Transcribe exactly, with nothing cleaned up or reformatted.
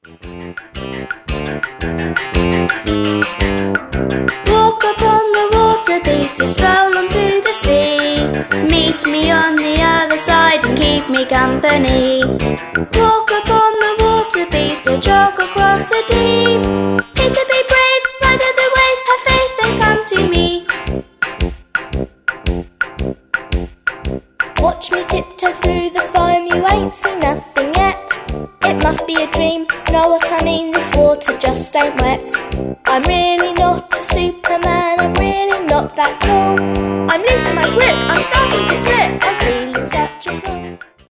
Walk upon the water, Peter, stroll onto the sea. Meet me on the other side and keep me company. Walk upon the water, Peter, jog across the deep. Peter, be brave, ride out the waves, have faith and come to me. Watch me tiptoe through the foam, you ain't seen nothing yet. It must be a dream, know what I mean, this water just ain't wet. I'm really not a Superman, I'm really not that cool. I'm losing my grip, I'm starting to slip.